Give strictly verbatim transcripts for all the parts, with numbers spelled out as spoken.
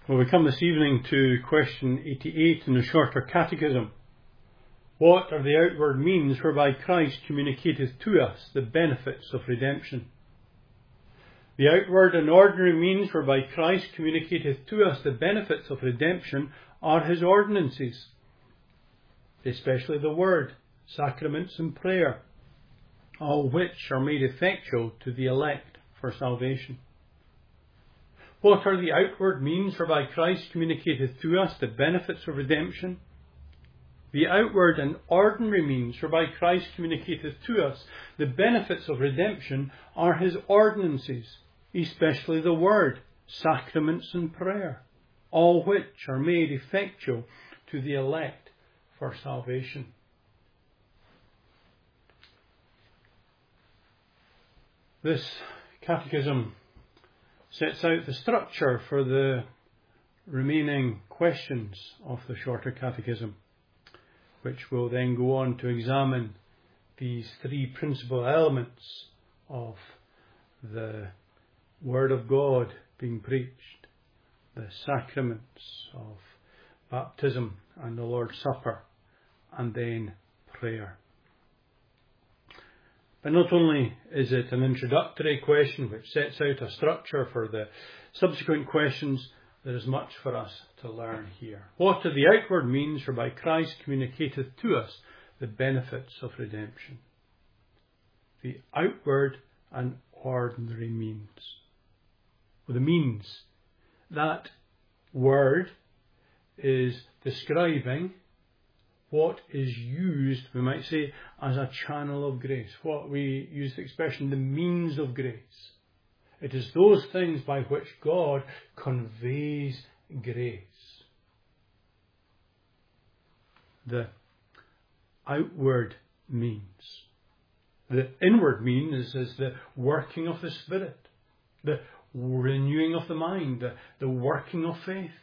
Well, we come this evening to question eighty-eight in the Shorter Catechism. What are the outward means whereby Christ communicateth to us the benefits of redemption? The outward and ordinary means whereby Christ communicateth to us the benefits of redemption are his ordinances, especially the Word, sacraments and prayer, all which are made effectual to the elect for salvation. What are the outward means whereby Christ communicateth to us the benefits of redemption? The outward and ordinary means whereby Christ communicateth to us the benefits of redemption are his ordinances, especially the Word, sacraments and prayer, all which are made effectual to the elect for salvation. This catechism sets out the structure for the remaining questions of the Shorter Catechism, which will then go on to examine these three principal elements of the Word of God being preached, the sacraments of baptism and the Lord's Supper, and then prayer. But not only is it an introductory question which sets out a structure for the subsequent questions, there is much for us to learn here. What are the outward means whereby Christ communicateth to us the benefits of redemption? The outward and ordinary means. Well, the means, that word is describing what is used, we might say, as a channel of grace. What we use the expression, the means of grace. It is those things by which God conveys grace. The outward means. The inward means is the working of the Spirit, the renewing of the mind, the, the working of faith.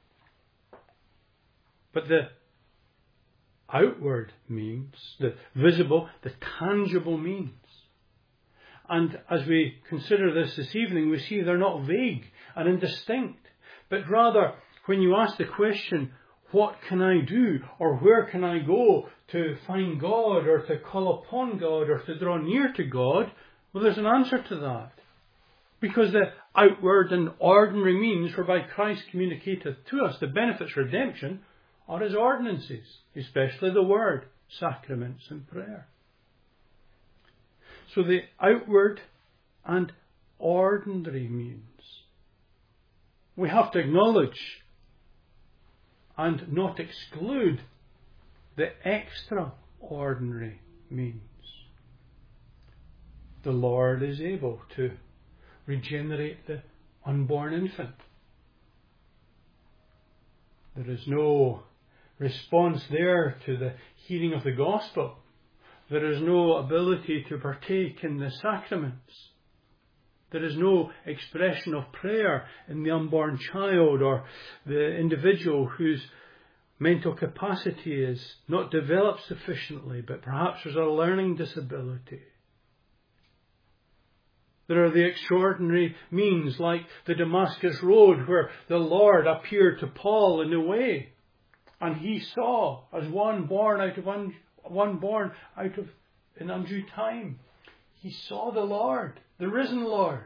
But the outward means, the visible, the tangible means. And as we consider this this evening, we see they're not vague and indistinct, but rather, when you ask the question, what can I do, or where can I go to find God, or to call upon God, or to draw near to God, well, there's an answer to that. Because the outward and ordinary means whereby Christ communicateth to us the benefits of redemption are his ordinances, especially the Word, sacraments and prayer. So the outward and ordinary means. We have to acknowledge and not exclude the extraordinary means. The Lord is able to regenerate the unborn infant. There is no response there to the hearing of the gospel. There is no ability to partake in the sacraments. There is no expression of prayer in the unborn child or the individual whose mental capacity is not developed sufficiently, but perhaps there's a learning disability. There are the extraordinary means like the Damascus Road, where the Lord appeared to Paul in a way, and he saw as one born out of un, one born out of in undue time. He saw the Lord, the risen Lord.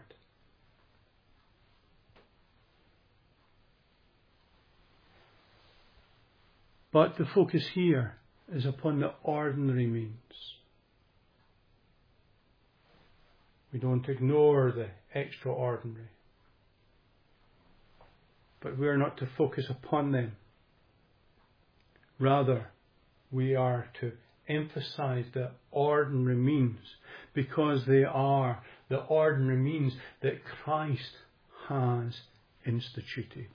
But the focus here is upon the ordinary means. We don't ignore the extraordinary, but we are not to focus upon them. Rather, we are to emphasize the ordinary means, because they are the ordinary means that Christ has instituted.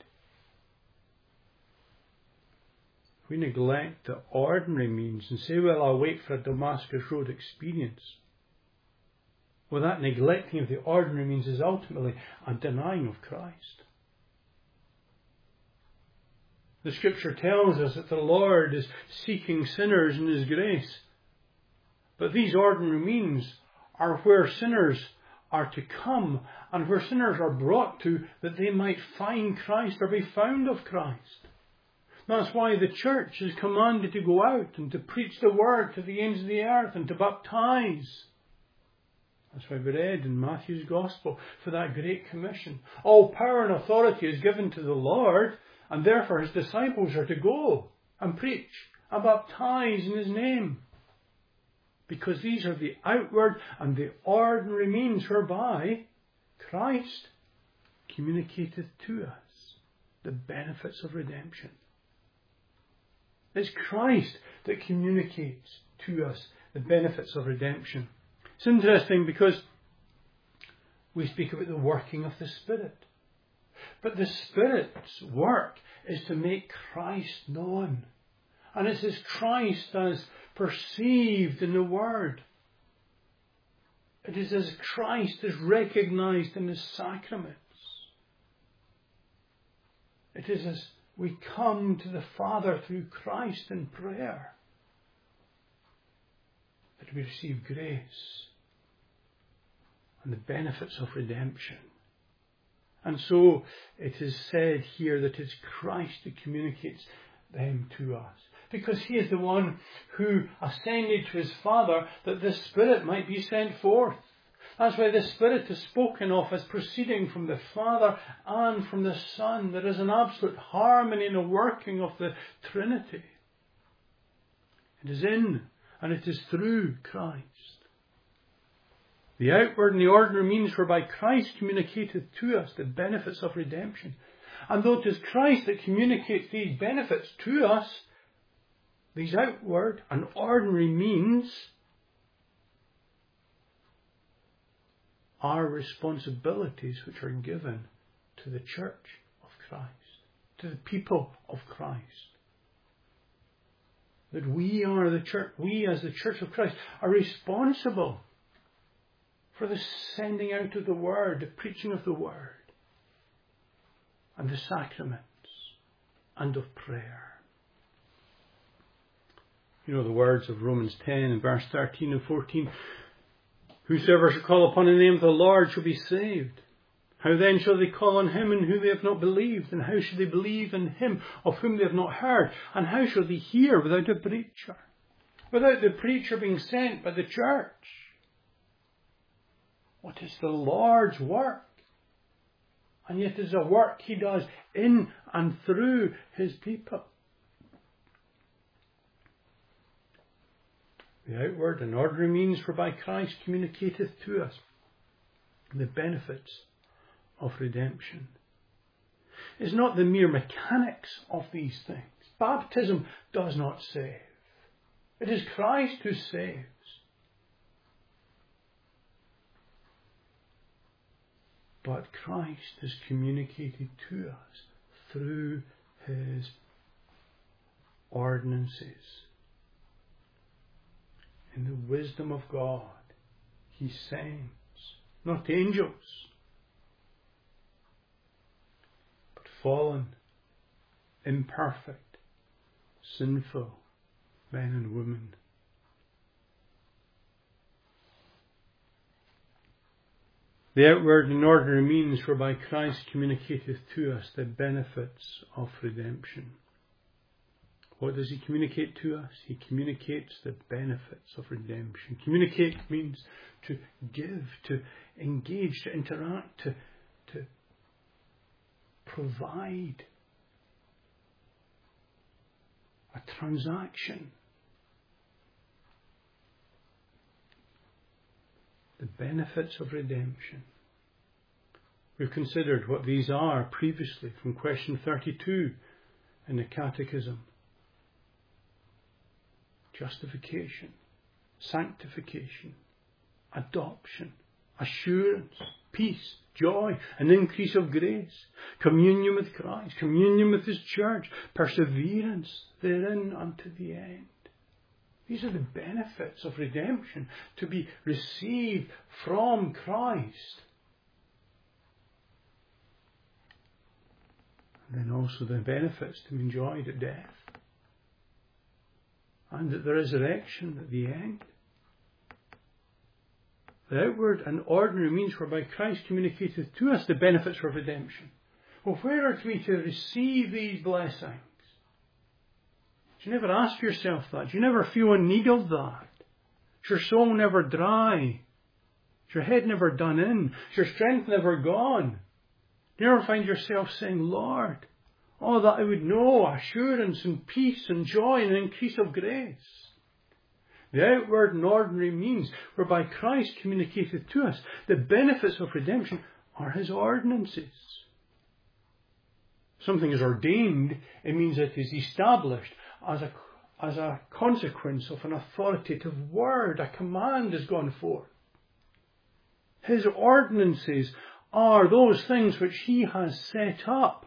If we neglect the ordinary means and say, well, I'll wait for a Damascus Road experience, well, that neglecting of the ordinary means is ultimately a denying of Christ. The Scripture tells us that the Lord is seeking sinners in His grace. But these ordinary means are where sinners are to come, and where sinners are brought to, that they might find Christ or be found of Christ. That's why the church is commanded to go out and to preach the word to the ends of the earth and to baptize. That's why we read in Matthew's Gospel for that great commission. All power and authority is given to the Lord, and therefore his disciples are to go and preach and baptize in his name. Because these are the outward and the ordinary means whereby Christ communicateth to us the benefits of redemption. It's Christ that communicates to us the benefits of redemption. It's interesting because we speak about the working of the Spirit. But the Spirit's work is to make Christ known. And it's as Christ as perceived in the Word. It is as Christ is recognized in His sacraments. It is as we come to the Father through Christ in prayer that we receive grace and the benefits of redemption. And so it is said here that it's Christ who communicates them to us. Because He is the one who ascended to His Father that the Spirit might be sent forth. That's why the Spirit is spoken of as proceeding from the Father and from the Son. There is an absolute harmony in the working of the Trinity. It is in and it is through Christ. The outward and the ordinary means whereby Christ communicateth to us the benefits of redemption. And though it is Christ that communicates these benefits to us, these outward and ordinary means are responsibilities which are given to the church of Christ, to the people of Christ. That we are the church, we as the church of Christ are responsible for the sending out of the Word, the preaching of the Word, and the sacraments, and of prayer. You know the words of Romans ten and verse thirteen and fourteen. Whosoever shall call upon the name of the Lord shall be saved. How then shall they call on Him in whom they have not believed? And how shall they believe in Him of whom they have not heard? And how shall they hear without a preacher? Without the preacher being sent by the church? What is the Lord's work? And yet it is a work He does in and through His people. The outward and ordinary means whereby Christ communicateth to us the benefits of redemption is not the mere mechanics of these things. Baptism does not save. It is Christ who saves. But Christ is communicated to us through His ordinances. In the wisdom of God, He sends not angels, but fallen, imperfect, sinful men and women. The outward and ordinary means whereby Christ communicateth to us the benefits of redemption. What does He communicate to us? He communicates the benefits of redemption. Communicate means to give, to engage, to interact, to, to provide a transaction. The benefits of redemption. We've considered what these are previously from question thirty-two in the Catechism. Justification, sanctification, adoption, assurance, peace, joy, an increase of grace, communion with Christ, communion with His church, perseverance therein unto the end. These are the benefits of redemption to be received from Christ. And then also the benefits to be enjoyed at death. And at the resurrection at the end. The outward and ordinary means whereby Christ communicateth to us the benefits of redemption. Well, where are we to receive these blessings? Do you never ask yourself that? Do you never feel in need of that? Is your soul never dry? Is your head never done in? Is your strength never gone? Do you ever find yourself saying, Lord, oh, that I would know assurance and peace and joy and increase of grace? The outward and ordinary means whereby Christ communicateth to us the benefits of redemption are His ordinances. Something is ordained, it means it is established as a, as a consequence of an authoritative word. A command has gone forth. His ordinances are those things which He has set up.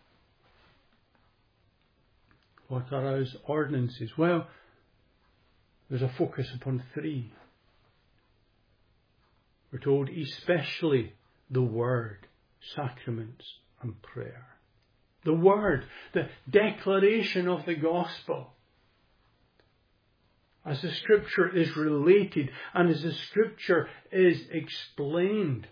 What are His ordinances? Well, there's a focus upon three. We're told especially the Word, sacraments and prayer. The Word, the declaration of the Gospel. As the Scripture is related and as the Scripture is explained.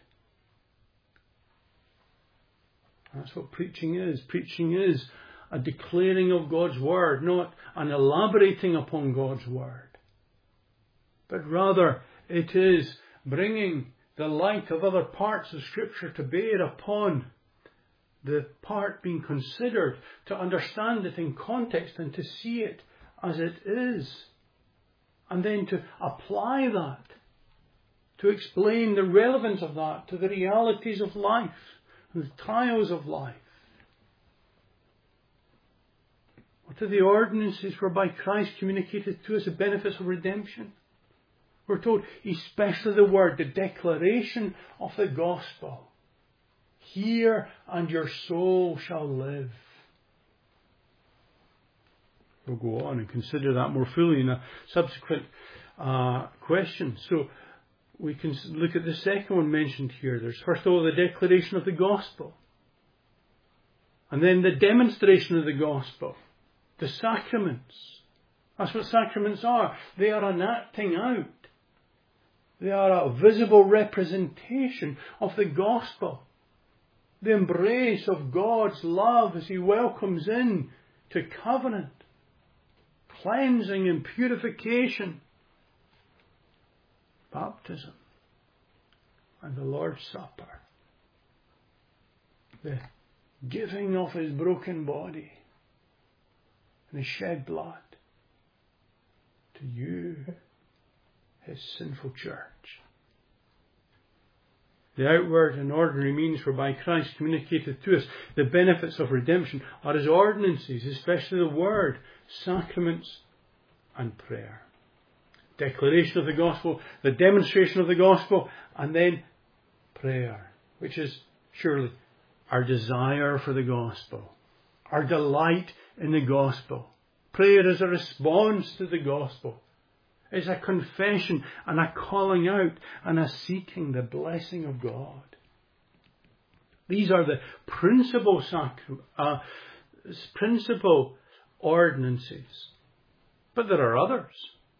That's what preaching is. Preaching is a declaring of God's Word, not an elaborating upon God's Word. But rather it is bringing the light of other parts of Scripture to bear upon the part being considered, to understand it in context and to see it as it is. And then to apply that, to explain the relevance of that to the realities of life and the trials of life. What are the ordinances whereby Christ communicated to us the benefits of redemption? We're told, especially the Word, the declaration of the Gospel. Hear, and your soul shall live. We'll go on and consider that more fully in a subsequent uh, question. So we can look at the second one mentioned here. There's first of all the declaration of the Gospel. And then the demonstration of the Gospel. The sacraments. That's what sacraments are. They are an acting out. They are a visible representation of the Gospel. The embrace of God's love as He welcomes in to covenant, cleansing and purification, baptism, and the Lord's Supper. The giving of His broken body and His shed blood to you, His sinful church. The outward and ordinary means whereby Christ communicated to us the benefits of redemption are His ordinances, especially the Word, sacraments and prayer. Declaration of the Gospel, the demonstration of the Gospel, and then prayer, which is surely our desire for the Gospel, our delight in the Gospel. Prayer is a response to the Gospel. It's a confession and a calling out and a seeking the blessing of God. These are the principal sacra- uh, principal ordinances. But there are others.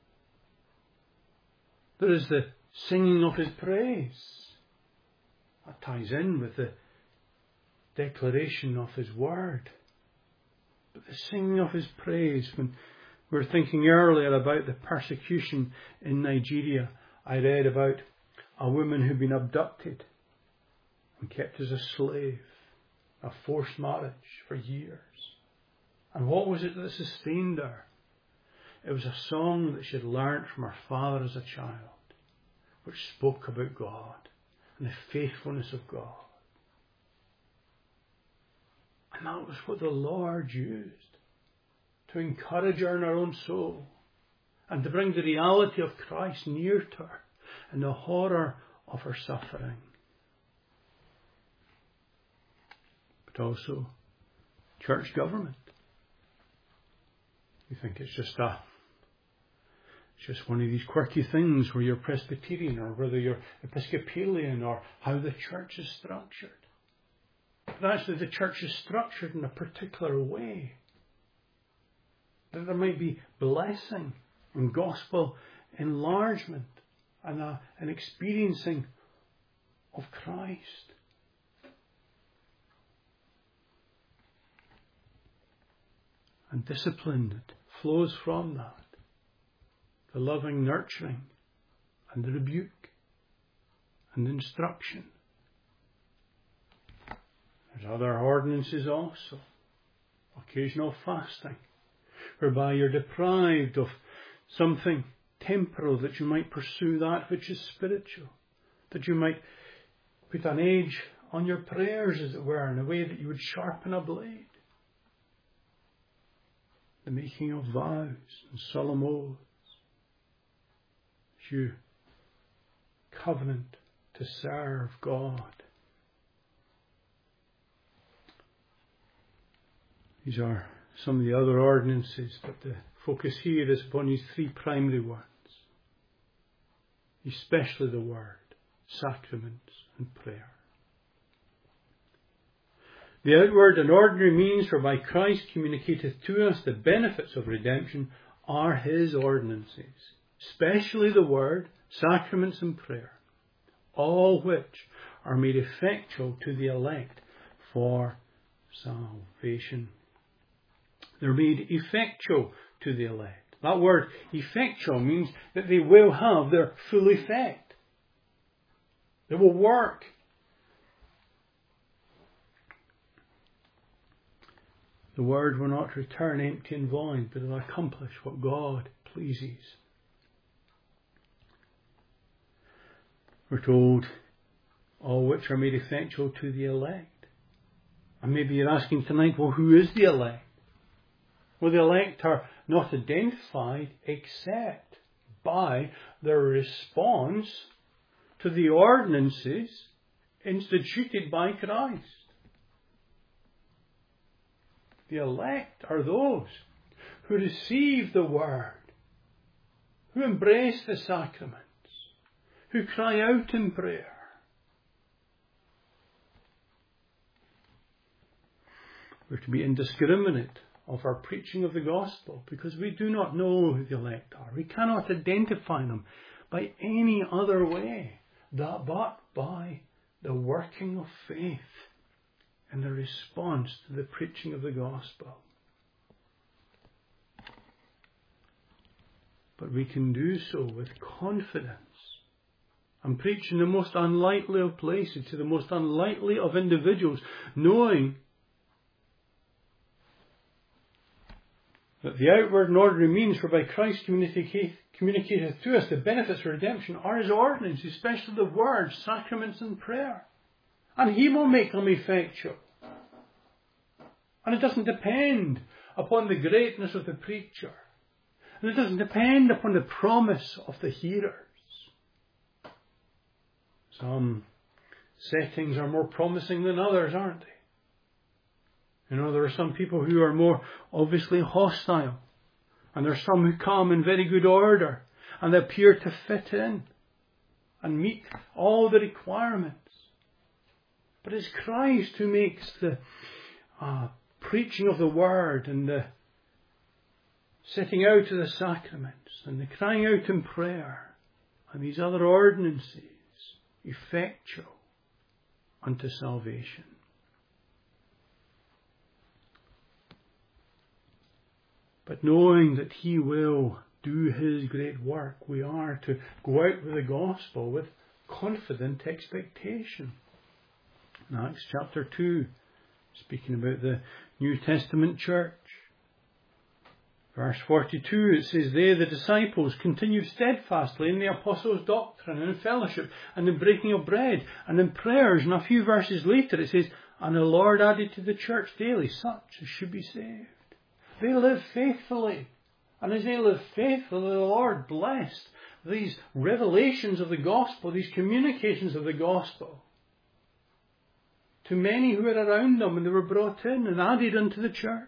There is the singing of His praise. That ties in with the declaration of His Word. But the singing of His praise, when we were thinking earlier about the persecution in Nigeria, I read about a woman who'd been abducted and kept as a slave, a forced marriage for years. And what was it that sustained her? It was a song that she had learnt from her father as a child, which spoke about God and the faithfulness of God. And that was what the Lord used to encourage her in her own soul and to bring the reality of Christ near to her and the horror of her suffering. But also church government. You think it's just a it's just one of these quirky things where you're Presbyterian or whether you're Episcopalian or how the church is structured. But actually the church is structured in a particular way, that there might be blessing and gospel enlargement and a, an experiencing of Christ. And discipline that flows from that. The loving nurturing and the rebuke and the instruction. There's other ordinances also. Occasional fasting, whereby you're deprived of something temporal, that you might pursue that which is spiritual, that you might put an edge on your prayers, as it were, in a way that you would sharpen a blade. The making of vows and solemn oaths, as you covenant to serve God. These are some of the other ordinances, but the focus here is upon these three primary ones, especially the Word, sacraments and prayer. The outward and ordinary means whereby Christ communicateth to us the benefits of redemption are His ordinances, especially the Word, sacraments and prayer, all which are made effectual to the elect for salvation. They're made effectual to the elect. That word effectual means that they will have their full effect. They will work. The word will not return empty and void, but will accomplish what God pleases. We're told, all which are made effectual to the elect. And maybe you're asking tonight, well, who is the elect? Well, the elect are not identified except by their response to the ordinances instituted by Christ. The elect are those who receive the Word, who embrace the sacraments, who cry out in prayer. We're to be indiscriminate of our preaching of the gospel, because we do not know who the elect are. We cannot identify them by any other way but by the working of faith and the response to the preaching of the gospel. But we can do so with confidence and preach in the most unlikely of places to the most unlikely of individuals, knowing that the outward and ordinary means whereby Christ communicateth to us the benefits of redemption are His ordinances, especially the Word, sacraments and prayer. And He will make them effectual. And it doesn't depend upon the greatness of the preacher. And it doesn't depend upon the promise of the hearers. Some settings are more promising than others, aren't they? You know, there are some people who are more obviously hostile. And there are some who come in very good order. And they appear to fit in and meet all the requirements. But it's Christ who makes the uh, preaching of the Word and the setting out of the sacraments and the crying out in prayer and these other ordinances effectual unto salvation. But knowing that He will do His great work, we are to go out with the gospel with confident expectation. In Acts chapter two, speaking about the New Testament church, verse forty-two, it says, "They, the disciples, continued steadfastly in the apostles' doctrine and in fellowship and in breaking of bread and in prayers." And a few verses later it says, "And the Lord added to the church daily such as should be saved." They live faithfully. And as they live faithfully, the Lord blessed these revelations of the gospel, these communications of the gospel, to many who were around them, and they were brought in and added unto the church.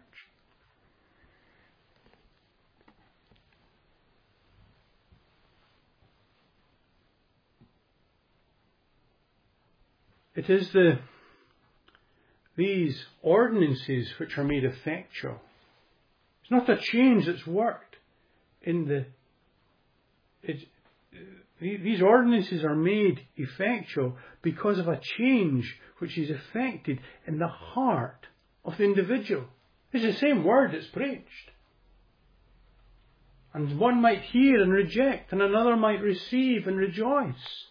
It is the these ordinances which are made effectual. It's not a change that's worked in the it, These ordinances are made effectual because of a change which is effected in the heart of the individual. It's the same word that's preached. And one might hear and reject, and another might receive and rejoice.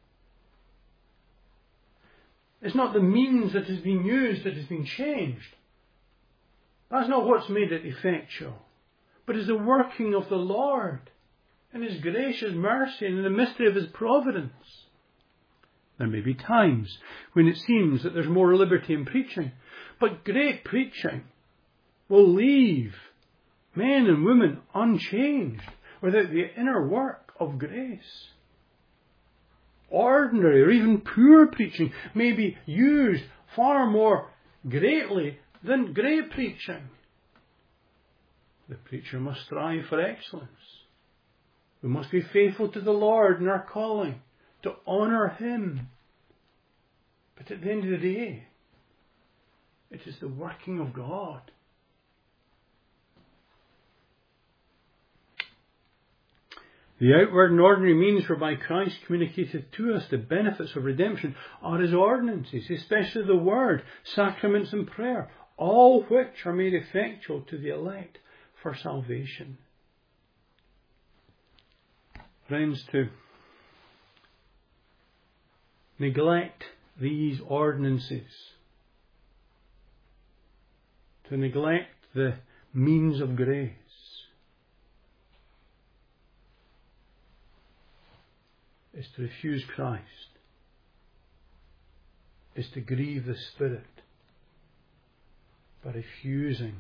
It's not the means that has been used that has been changed. That's not what's made it effectual. But it's the working of the Lord and His gracious mercy and in the mystery of His providence. There may be times when it seems that there's more liberty in preaching, but great preaching will leave men and women unchanged without the inner work of grace. Ordinary or even poor preaching may be used far more greatly than great preaching. The preacher must strive for excellence. We must be faithful to the Lord in our calling, to honour Him. But at the end of the day, it is the working of God. The outward and ordinary means whereby Christ communicated to us the benefits of redemption are His ordinances, especially the Word, sacraments and prayer, all which are made effectual to the elect for salvation. Friends, to neglect these ordinances, to neglect the means of grace, is to refuse Christ, is to grieve the Spirit by refusing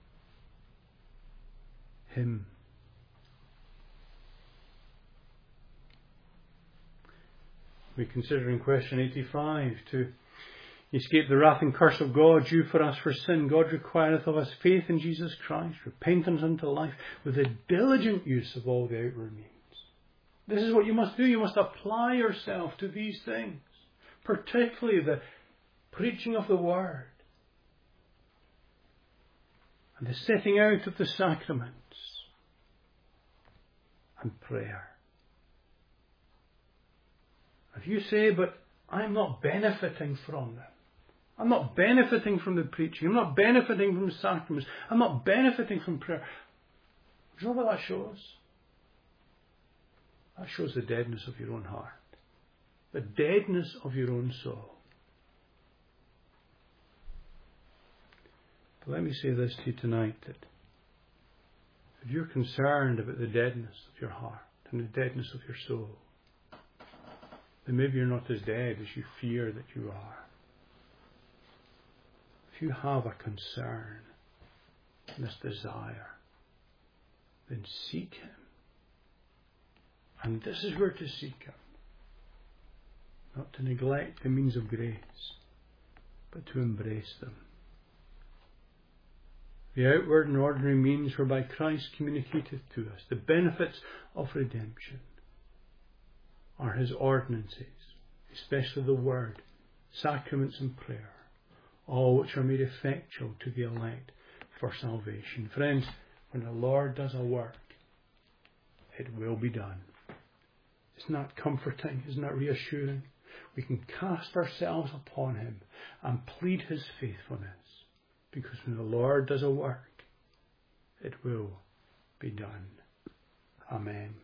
Him. We consider in question eighty-five, to escape the wrath and curse of God due for us for sin, God requireth of us faith in Jesus Christ, repentance unto life, with a diligent use of all the outward means. This is what you must do. You must apply yourself to these things, particularly the preaching of the Word and the setting out of the sacraments and prayer. If you say, but I'm not benefiting from them, I'm not benefiting from the preaching, I'm not benefiting from the sacraments, I'm not benefiting from prayer, do you know what that shows? That shows the deadness of your own heart, the deadness of your own soul. But let me say this to you tonight, that if you're concerned about the deadness of your heart and the deadness of your soul, then maybe you're not as dead as you fear that you are. If you have a concern and this desire, then seek Him. And this is where to seek Him. Not to neglect the means of grace, but to embrace them. The outward and ordinary means whereby Christ communicateth to us the benefits of redemption are His ordinances, especially the Word, sacraments and prayer, all which are made effectual to the elect for salvation. Friends, when the Lord does a work, it will be done. Isn't that comforting? Isn't that reassuring? We can cast ourselves upon Him and plead His faithfulness, because when the Lord does a work, it will be done. Amen.